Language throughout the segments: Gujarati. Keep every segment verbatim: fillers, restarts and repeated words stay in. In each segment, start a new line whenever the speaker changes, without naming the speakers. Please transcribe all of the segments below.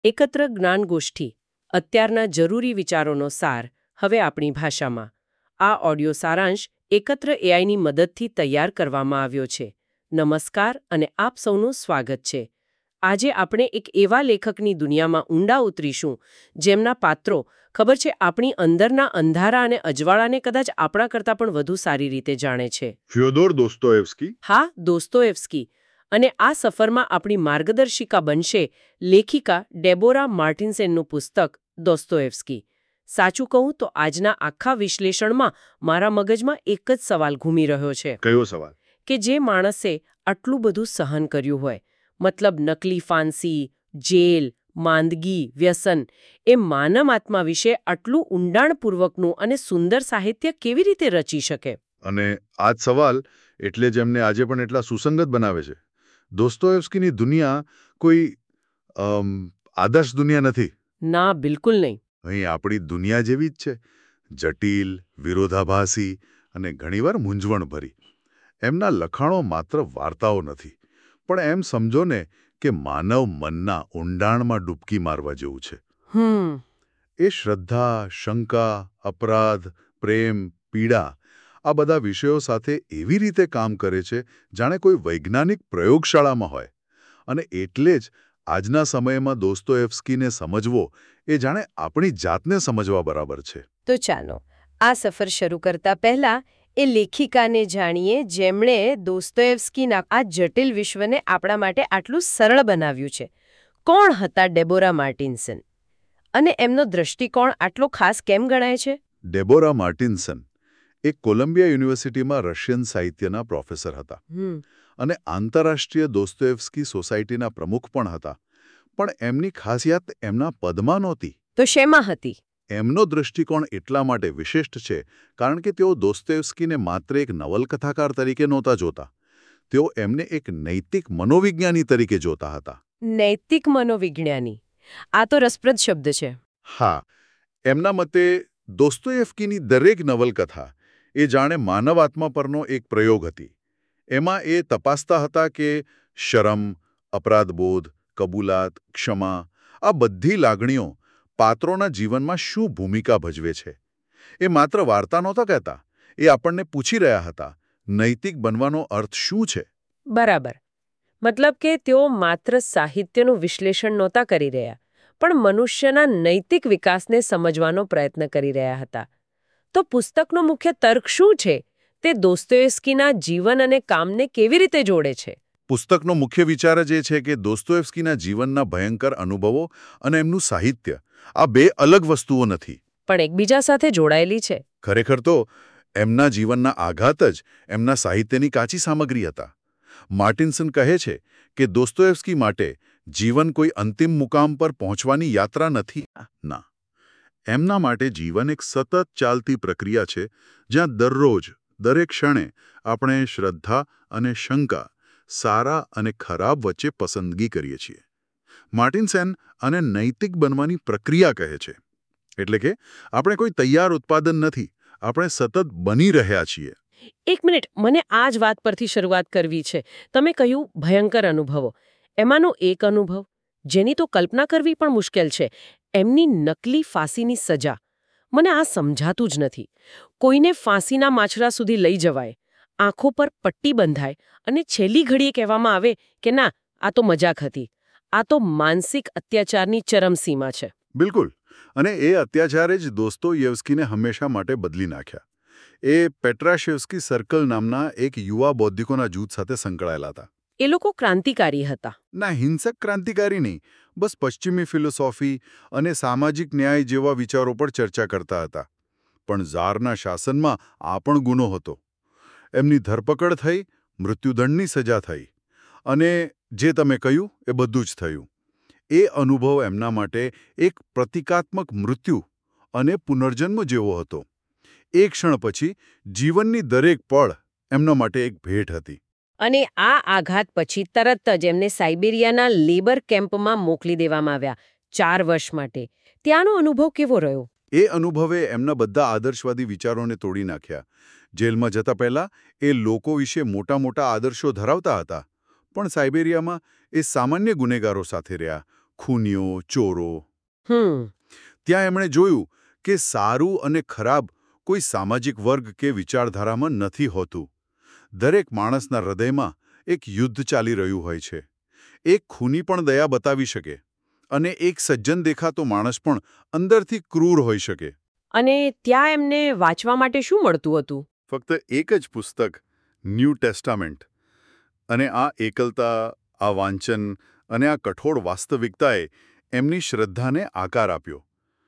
એકત્ર જ્ઞાનગોષ્ઠી અત્યારના જરૂરી વિચારોનો સાર હવે આપણી ભાષામાં. આ ઓડિયો સારાંશ એકત્ર એઆઈની મદદથી તૈયાર કરવામાં આવ્યો છે. નમસ્કાર અને આપ સૌનું સ્વાગત છે. આજે આપણે એક એવા લેખકની દુનિયામાં ઊંડા ઉતરીશું જેમના પાત્રો ખબર છે આપણી અંદરના અંધારા અને અજવાળાને કદાચ આપણા કરતાં પણ વધુ સારી રીતે જાણે છે.
ફ્યોદોર દોસ્તોએવ્સ્કી.
હા, દોસ્તોએવ્સ્કી. અને આ સફરમાં આપણી માર્ગદર્શિકા બનશે લેખિકા ડેબોરા માર્ટિન્સનનું પુસ્તક દોસ્તોએવ્સ્કી. સાચું કહું તો આજના આખા વિશ્લેષણમાં મારા મગજમાં એક જ સવાલ ઘૂમી રહ્યો છે.
કયો સવાલ?
કે જે માણસે આટલું બધું સહન કર્યું હોય, મતલબ નકલી ફાંસી, જેલ, માંદગી, વ્યસન, એ માનવ આત્મા વિશે આટલું ઊંડાણપૂર્વકનું અને સુંદર સાહિત્ય કેવી રીતે રચી શકે?
અને આ જ સવાલ એટલે જ એમને આજે પણ એટલા સુસંગત બનાવે છે. દોસ્તોએવ્સ્કીની દુનિયા કોઈ અમ, આદર્શ દુનિયા નથી.
ના, બિલકુલ નહીં.
અહીં આપણી દુનિયા જેવી જ છે. જટિલ, વિરોધાભાસી અને ઘણીવાર મૂંઝવણભરી. એમના લખાણો માત્ર વાર્તાઓ નથી, પણ એમ સમજો ને કે માનવ મનના ઊંડાણમાં ડૂબકી મારવા જેવું છે.
હમ
એ શ્રદ્ધા, શંકા, અપરાધ, પ્રેમ, પીડા આ બધા વિષયો સાથે એવી રીતે કામ કરે છે જાણે કોઈ વૈજ્ઞાનિક પ્રયોગશાળામાં હોય. અને એટલે જ આજના સમયમાં દોસ્તોએવ્સ્કીને સમજવો એ જાણે આપણી જાતને સમજવા બરાબર છે.
તો ચાલો આ સફર શરૂ કરતા પહેલા એ લેખિકાને જાણીએ જેમણે દોસ્તોએવ્સ્કીના આ જટિલ વિશ્વને આપણા માટે આટલું સરળ બનાવ્યું છે. કોણ હતા ડેબોરા માર્ટિન્સન? અને એમનો દૃષ્ટિકોણ આટલો ખાસ કેમ ગણાય છે?
ડેબોરા માર્ટિન્સન એક કોલંબિયા યુનિવર્સિટીમાં રશિયન સાહિત્યના પ્રોફેસર હતા અને આંતરરાષ્ટ્રીય દોસ્તોએવ્સ્કી સોસાયટીના પ્રમુખ પણ હતા. પણ એમની ખાસિયત એમના પદમાં નહોતી.
તો શેમાં હતી?
એમનો દૃષ્ટિકોણ એટલા માટે વિશિષ્ટ છે કારણ કે તેઓ દોસ્તોએવ્સ્કીને માત્ર એક નવલકથાકાર તરીકે નહોતા જોતા. તેઓ એમને એક નૈતિક મનોવિજ્ઞાની તરીકે જોતા હતા.
નૈતિક મનોવિજ્ઞાની, આ તો રસપ્રદ શબ્દ છે.
હા, એમના મતે દોસ્તોએવ્સ્કીની દરેક નવલકથા એ જાણે માનવ આત્મા પરનો એક પ્રયોગ હતી. એમાં એ તપાસતા હતા કે શરમ, અપરાધબોધ, કબૂલાત, ક્ષમા આ બધી લાગણીઓ પાત્રોના જીવનમાં શું ભૂમિકા ભજવે છે. એ માત્ર વાર્તા નહોતા કહેતા, એ આપણને પૂછી રહ્યા હતા નૈતિક બનવાનો અર્થ શું છે.
બરાબર. મતલબ કે તેઓ માત્ર સાહિત્યનું વિશ્લેષણ નહોતા કરી રહ્યા, પણ મનુષ્યના નૈતિક વિકાસને સમજવાનો પ્રયત્ન કરી રહ્યા હતા. તો પુસ્તકનો મુખ્ય તર્ક શું છે? તે દોસ્તોએવ્સ્કીના જીવન અને કામને કેવી રીતે જોડે છે?
પુસ્તકનો મુખ્ય વિચાર જ એ છે કે દોસ્તોએવ્સ્કીના જીવનના ભયંકર અનુભવો અને એમનું સાહિત્ય આ બે અલગ વસ્તુઓ નથી,
પણ એકબીજા સાથે જોડાયેલી છે.
ખરેખર તો એમના જીવનના આઘાત જ એમના સાહિત્યની કાચી સામગ્રી હતા. માર્ટિન્સન કહે છે કે દોસ્તોએવ્સ્કી માટે જીવન કોઈ અંતિમ મુકામ પર પહોંચવાની યાત્રા નથી. ના, એમના માટે જીવન એક સતત ચાલતી પ્રક્રિયા છે જ્યાં દરરોજ દરેક ક્ષણે આપણે શ્રદ્ધા અને શંકા, સારા અને ખરાબ વચ્ચે પસંદગી કરીએ છીએ. માર્ટિન્સન આને નૈતિક બનવાની પ્રક્રિયા કહે છે. એટલે કે આપણે કોઈ તૈયાર ઉત્પાદન નથી, આપણે સતત બની રહ્યા છીએ.
એક મિનિટ, મને આ જ વાત પરથી શરૂઆત કરવી છે. તમે કહ્યું ભયંકર અનુભવો. એમાંનો એક અનુભવ જેની તો કલ્પના કરવી પણ મુશ્કેલ છે, એમની નકલી ફાંસીની સજા. મને આ સમજાતું જ નથી. કોઈને ફાંસીના માછરા સુધી લઈ જવાય, આંખો પર પટ્ટી બંધાય અને છેલ્લી ઘડીએ કહેવામાં આવે કે ના, આ તો મજાક હતી. આ તો માનસિક અત્યાચારની ચરમસીમા છે.
બિલકુલ. અને એ અત્યાચારે જ દોસ્તોયેવ્સ્કીને હંમેશા માટે બદલી નાખ્યા. એ પેટ્રાશેવ્સ્કી સર્કલ નામના એક યુવા બૌદ્ધિકોના જૂથ સાથે સંકળાયેલા હતા.
એ લોકો ક્રાંતિકારી હતા?
ના, હિંસક ક્રાંતિકારી નહીં, બસ પશ્ચિમી ફિલોસોફી અને સામાજિક ન્યાય જેવા વિચારો પર ચર્ચા કરતા હતા. પણ ઝારના શાસનમાં આ પણ ગુનો હતો. એમની ધરપકડ થઈ, મૃત્યુદંડની સજા થઈ. અને જે તમે કહ્યું એ બધું જ થયું. એ અનુભવ એમના માટે એક પ્રતિકાત્મક મૃત્યુ અને પુનર્જન્મ જેવો હતો. એક ક્ષણ પછી જીવનની દરેક પળ એમના માટે એક ભેટ હતી.
અને આ આઘાત પછી તરત જ એમને સાઇબેરિયાના લેબર કેમ્પમાં મોકલી દેવામાં આવ્યા ચાર વર્ષ માટે. ત્યાંનો અનુભવ કેવો રહ્યો?
એ અનુભવે એમના બધા આદર્શવાદી વિચારોને તોડી નાખ્યા. જેલમાં જતા પહેલા એ લોકો વિશે મોટા મોટા આદર્શો ધરાવતા હતા, પણ સાઇબેરિયામાં એ સામાન્ય ગુનેગારો સાથે રહ્યા, ખૂનીઓ, ચોરો.
હમ
ત્યાં એમણે જોયું કે સારું અને ખરાબ કોઈ સામાજિક વર્ગ કે વિચારધારામાં નથી હોતું. દરેક માણસના હૃદયમાં એક યુદ્ધ ચાલી રહ્યું હોય છે. એક ખૂની પણ દયા બતાવી શકે અને એક સજ્જન દેખાતો માણસ પણ અંદરથી ક્રૂર હોઈ શકે.
અને ત્યાં એમને વાંચવા માટે શું મળતું હતું?
ફક્ત એક જ પુસ્તક, ન્યૂ ટેસ્ટામેન્ટ. અને આ એકલતા, આ વાંચન અને આ કઠોર વાસ્તવિકતાએ એમની શ્રદ્ધાને આકાર આપ્યો.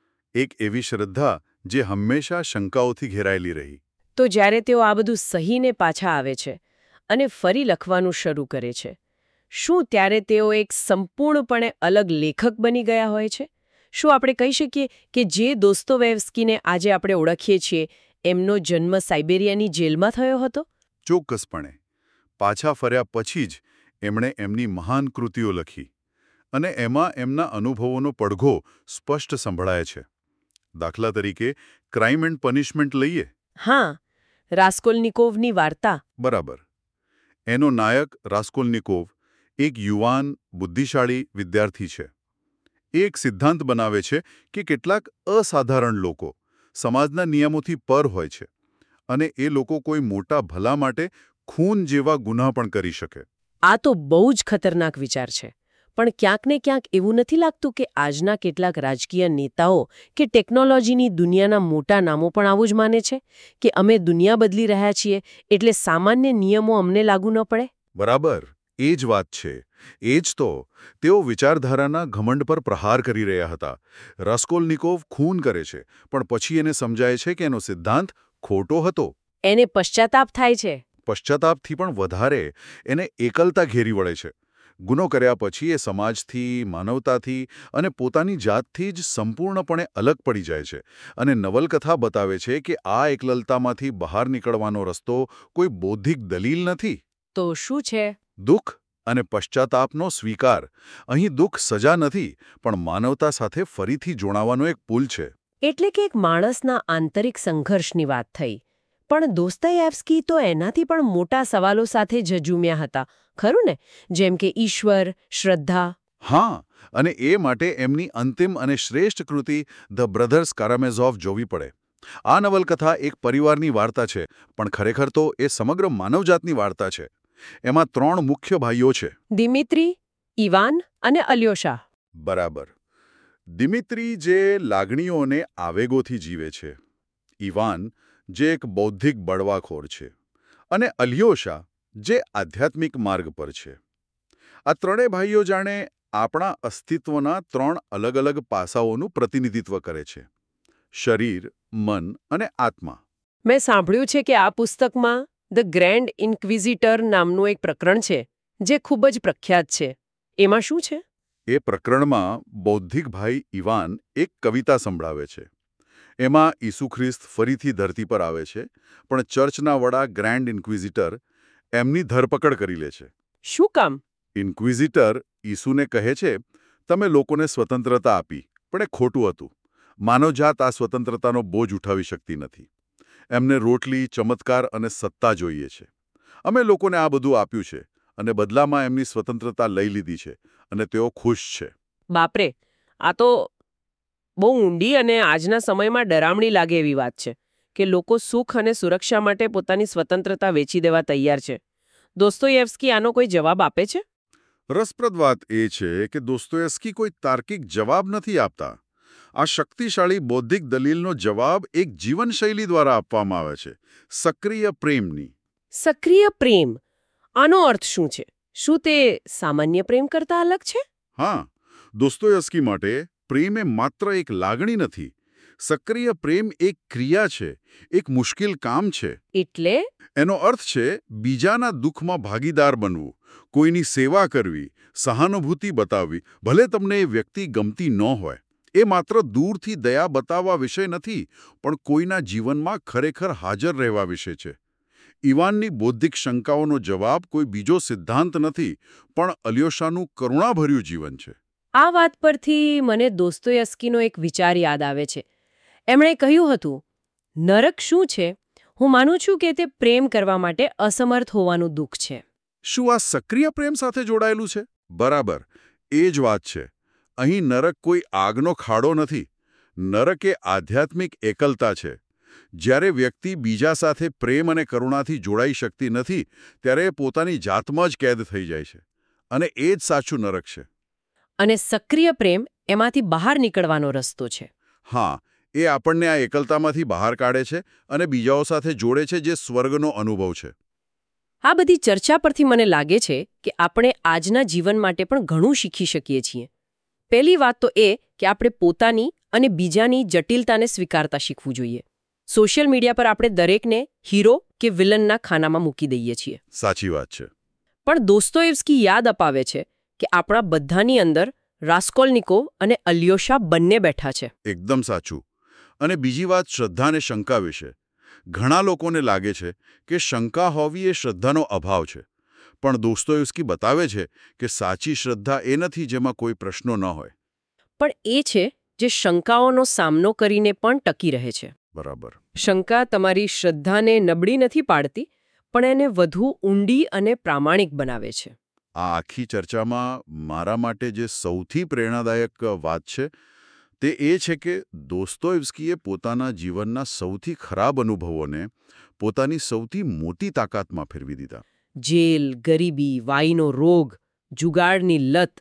એક એવી શ્રદ્ધા જે હંમેશા શંકાઓથી ઘેરાયેલી રહી.
તો જ્યારે તેઓ આ બધું સહીને પાછા આવે છે અને ફરી લખવાનું શરૂ કરે છે, શું ત્યારે તેઓ એક સંપૂર્ણપણે અલગ લેખક બની ગયા હોય છે? શું આપણે કહી શકીએ કે જે દોસ્તોવેવ્સ્કીને આજે આપણે ઓળખીએ છીએ એમનો જન્મ સાઇબેરિયાની જેલમાં થયો હતો?
ચોક્કસપણે. પાછા ફર્યા પછી જ એમણે એમની મહાન કૃતિઓ લખી અને એમાં એમના અનુભવોનો પડઘો સ્પષ્ટ સંભળાય છે. દાખલા તરીકે ક્રાઇમ એન્ડ પનિશમેન્ટ લઈએ.
હા, રાસ્કોલનિકોવની વાર્તા.
બરાબર. એનો નાયક રાસ્કોલનિકોવ એક યુવાન, બુદ્ધિશાળી વિદ્યાર્થી છે. એ એક સિદ્ધાંત બનાવે છે કે કેટલાક અસાધારણ લોકો સમાજના નિયમોથી પર હોય છે અને એ લોકો કોઈ મોટા ભલા માટે ખૂન જેવા ગુનાહ પણ કરી શકે.
આ તો બહુ જ ખતરનાક વિચાર છે. પણ ક્યાંક ને ક્યાંક એવું નથી લાગતું કે આજના કેટલાક રાજકીય નેતાઓ કે ટેકનોલોજીની દુનિયાના મોટા નામો પણ આવું જ માને છે કે અમે દુનિયા બદલી રહ્યા છીએ એટલે સામાન્ય નિયમો અમને લાગુ ન પડે?
બરાબર. એ જ વાત છે. એ જ તો. તેઓ વિચારધારાના ઘમંડ પર પ્રહાર કરી રહ્યા હતા. રાસ્કોલનિકોવ ખૂન કરે છે, પણ પછી એને સમજાય છે કે એનો સિદ્ધાંત ખોટો હતો.
એને પશ્ચાતાપ થાય છે.
પશ્ચાતાપથી પણ વધારે એને એકલતા ઘેરી વળે છે. ગુનો કર્યા પછી એ સમાજથી, માનવતાથી અને પોતાની જાતથી જ સંપૂર્ણપણે અલગ પડી જાય છે. અને નવલકથા બતાવે છે કે આ એકલતામાંથી બહાર નીકળવાનો રસ્તો કોઈ બૌદ્ધિક દલીલ નથી.
તો શું છે?
દુઃખ અને પશ્ચાતાપનો સ્વીકાર. અહીં દુઃખ સજા નથી, પણ માનવતા સાથે ફરીથી જોડાવાનો એક પુલ છે.
એટલે કે એક માણસના આંતરિક સંઘર્ષની વાત થઈ. પણ દોસ્તોયેવ્સ્કી તો એનાથી પણ મોટા સવાલો સાથે ઝઝૂમ્યા હતા, ખરું ને? જેમ કે ઈશ્વર, શ્રદ્ધા.
હા, અને એ માટે એમની અંતિમ અને શ્રેષ્ઠ કૃતિ ધ બ્રધર્સ કારામેઝોવ જોવી પડે. આ નવલકથા એક પરિવારની વાર્તા છે, પણ ખરેખર તો એ સમગ્ર માનવજાતની વાર્તા છે. એમાં ત્રણ મુખ્ય ભાઈઓ છે.
દિમિત્રી, ઇવાન અને અલ્યોશા.
બરાબર. દિમિત્રી જે લાગણીઓને આવેગોથી જીવે છે. ઇવાન જે એક બૌદ્ધિક બળવાખોર છે. અને અલ્યોશા જે આધ્યાત્મિક માર્ગ પર છે. આ ત્રણેય ભાઈઓ જાણે આપણા અસ્તિત્વના ત્રણ અલગ અલગ પાસાઓનું પ્રતિનિધિત્વ કરે છે. શરીર, મન અને આત્મા.
મેં સાંભળ્યું છે કે આ પુસ્તકમાં ધ ગ્રેન્ડ ઇન્ક્વિઝિટર નામનું એક પ્રકરણ છે જે ખૂબ જ પ્રખ્યાત છે. એમાં શું છે?
એ પ્રકરણમાં બૌદ્ધિક ભાઈ ઇવાન એક કવિતા સંભળાવે છે. એમાં ઈસુ ખ્રિસ્ત ફરીથી ધરતી પર આવે છે, પણ ચર્ચના વડા ગ્રેન્ડ ઇન્ક્વિઝિટર એમની ધરપકડ કરી લે છે.
શું કામ?
ઇન્ક્વિઝિટર ઈસુને કહે છે, તમે લોકોને સ્વતંત્રતા આપી, પણ એ ખોટું હતું. માનવજાત આ સ્વતંત્રતાનો બોજ ઉઠાવી શકતી નથી. એમને રોટલી, ચમત્કાર અને સત્તા જોઈએ છે. અમે લોકોને આ બધું આપ્યું છે અને બદલામાં એમની સ્વતંત્રતા લઈ લીધી છે અને તેઓ ખુશ છે.
બાપરે, આ તો બહુ ઊંડી અને આજના સમયમાં ડરામણી લાગે એવી વાત છે કે લોકો સુખ અને સુરક્ષા માટે પોતાની સ્વતંત્રતા વેચી દેવા તૈયાર છે. દોસ્તોયેવ્સ્કી આનો કોઈ જવાબ આપે છે?
રસપ્રદ વાત એ છે કે દોસ્તોયેવ્સ્કી કોઈ તાર્કિક જવાબ નથી આપતા. આ શક્તિશાળી બૌદ્ધિક દલીલનો જવાબ એક જીવનશૈલી દ્વારા આપવામાં આવે છે, સક્રિય પ્રેમની.
સક્રિય પ્રેમ. આનો અર્થ શું છે? શું તે સામાન્ય પ્રેમ કરતાં અલગ છે?
હા, દોસ્તોયેવ્સ્કી માટે પ્રેમ એ માત્ર એક લાગણી નથી. સક્રિય પ્રેમ એક ક્રિયા છે, એક મુશ્કેલ કામ છે.
એટલે?
એનો અર્થ છે બીજાના દુઃખમાં ભાગીદાર બનવું, કોઈની સેવા કરવી, સહાનુભૂતિ બતાવવી, ભલે તમને એ વ્યક્તિ ગમતી ન હોય. એ માત્ર દૂરથી દયા બતાવવા વિશે નથી, પણ કોઈના જીવનમાં ખરેખર હાજર રહેવા વિશે છે. ઇવાનની બૌદ્ધિક શંકાઓનો જવાબ કોઈ બીજો સિદ્ધાંત નથી, પણ અલ્યોશાનું કરુણાભર્યું જીવન છે.
આ વાત પરથી મને દોસ્તોયેવ્સ્કીનો એક વિચાર યાદ આવે છે. એમણે કહ્યું હતું, નરક શું છે? હું માનું છું કે તે પ્રેમ કરવા માટે અસમર્થ હોવાનું દુઃખ છે.
શું આ સક્રિય પ્રેમ સાથે જોડાયેલું છે? બરાબર, એ જ વાત છે. અહીં નરક કોઈ આગનો ખાડો નથી. નરક એ આધ્યાત્મિક એકલતા છે. જ્યારે વ્યક્તિ બીજા સાથે પ્રેમ અને કરુણાથી જોડાઈ શકતી નથી ત્યારે એ પોતાની જાતમાં જ કેદ થઈ જાય છે. અને એ જ સાચું નરક છે.
અને સક્રિય પ્રેમ એમાંથી બહાર નીકળવાનો રસ્તો છે.
હા, એ આપણને આ એકલતામાંથી બહાર કાઢે છે અને બીજાઓ સાથે જોડે છે, જે સ્વર્ગનો અનુભવ છે.
આ બધી ચર્ચા પરથી મને લાગે છે કે આપણે આજના જીવન માટે પણ ઘણું શીખી શકીએ છીએ. પહેલી વાત તો એ કે આપણે પોતાની અને બીજાની જટિલતાને સ્વીકારતા શીખવું જોઈએ. સોશિયલ મીડિયા પર આપણે દરેકને હીરો કે વિલનના ખાનામાં મૂકી દઈએ છીએ.
સાચી વાત છે.
પણ દોસ્તોયેવ્સ્કી યાદ અપાવે છે કે આપણા બધાની અંદર રાસ્કોલનિકોવ અને અલ્યોશા બંને બેઠા છે.
એકદમ સાચું. અને બીજી વાત શ્રદ્ધા અને શંકા વિશે. ઘણા લોકોને લાગે છે કે શંકા હોવી એ શ્રદ્ધાનો અભાવ છે. પણ દોસ્તોયેવ્સ્કી બતાવે છે કે સાચી શ્રદ્ધા એ નથી જેમાં કોઈ પ્રશ્નો ન હોય.
પણ એ છે જે શંકાઓનો સામનો કરીને પણ ટકી રહે છે.
બરાબર.
શંકા તમારી શ્રદ્ધાને નબળી નથી પાડતી, પણ એને વધુ ઊંડી અને પ્રામાણિક બનાવે છે.
આ આખી ચર્ચામાં મારા માટે જે સૌથી પ્રેરણાદાયક વાત છે તે એ છે કે દોસ્તોયેવ્સ્કીએ પોતાના જીવનના સૌથી ખરાબ અનુભવોને પોતાની સૌથી મોટી તાકાતમાં ફેરવી દીધા.
જેલ, ગરીબી, વાઈનો રોગ, જુગારની લત,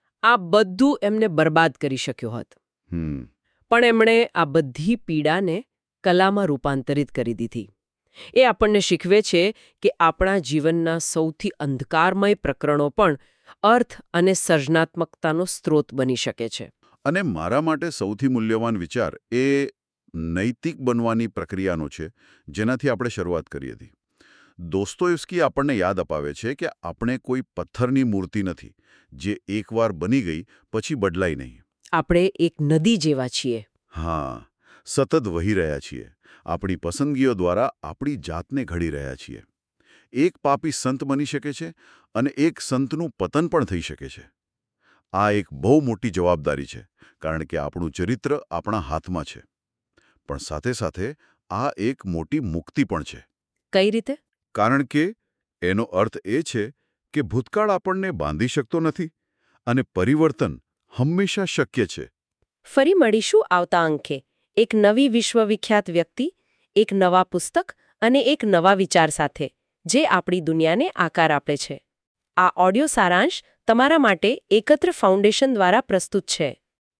આ બધું એમને બરબાદ કરી શક્યો હોત.
હમ
પણ એમણે આ બધી પીડાને કલામાં રૂપાંતરિત કરી દીધી. એ આપણને શીખવે છે કે આપણા જીવનના સૌથી અંધકારમય પ્રકરણો પણ અર્થ અને સર્જનાત્મકતાનો સ્ત્રોત બની શકે છે.
અને મારા માટે સૌથી મૂલ્યવાન વિચાર એ નૈતિક બનવાની પ્રક્રિયાનો છે, જેનાથી આપણે શરૂઆત કરી હતી. દોસ્તોયેવ્સ્કી આપણને યાદ અપાવે છે કે આપણે કોઈ પથ્થરની મૂર્તિ નથી, જે એકવાર બની ગઈ પછી બદલાય નહીં.
આપણે એક નદી જેવા છીએ.
હા, સતત વહી રહ્યા છીએ. આપણી પસંદગીઓ દ્વારા આપણી જાતને ઘડી રહ્યા છીએ. એક પાપી સંત બની શકે છે અને એક સંતનું પતન પણ થઈ શકે છે. આ એક બહુ મોટી જવાબદારી છે, કારણ કે આપણું ચરિત્ર આપણા હાથમાં છે. પણ સાથે સાથે આ એક મોટી મુક્તિ પણ છે.
કઈ રીતે?
કારણ કે એનો અર્થ એ છે કે ભૂતકાળ આપણને બાંધી શકતો નથી અને પરિવર્તન હંમેશા શક્ય છે.
ફરી મળીશું આવતા અંકે એક નવી વિશ્વવિખ્યાત વ્યક્તિ, એક નવા પુસ્તક અને એક નવા વિચાર સાથે, જે આપણી દુનિયાને આકાર આપે છે. આ ઓડિયો સારાંશ તમારા માટે એકત્ર ફાઉન્ડેશન દ્વારા પ્રસ્તુત છે.